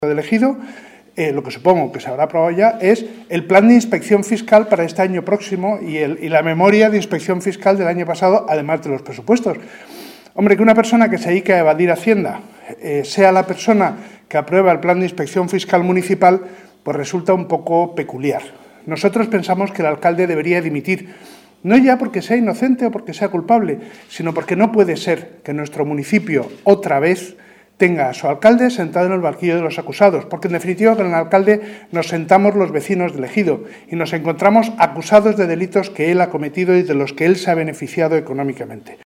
del Ejido, lo que supongo que se habrá aprobado ya, es el plan de inspección fiscal para este año próximo y la memoria de inspección fiscal del año pasado, además de los presupuestos. Hombre, que una persona que se dedique a evadir Hacienda sea la persona que aprueba el plan de inspección fiscal municipal, pues resulta un poco peculiar. Nosotros pensamos que el alcalde debería dimitir, no ya porque sea inocente o porque sea culpable, sino porque no puede ser que nuestro municipio otra vez tenga a su alcalde sentado en el banquillo de los acusados, porque en definitiva con el alcalde nos sentamos los vecinos del Ejido y nos encontramos acusados de delitos que él ha cometido y de los que él se ha beneficiado económicamente.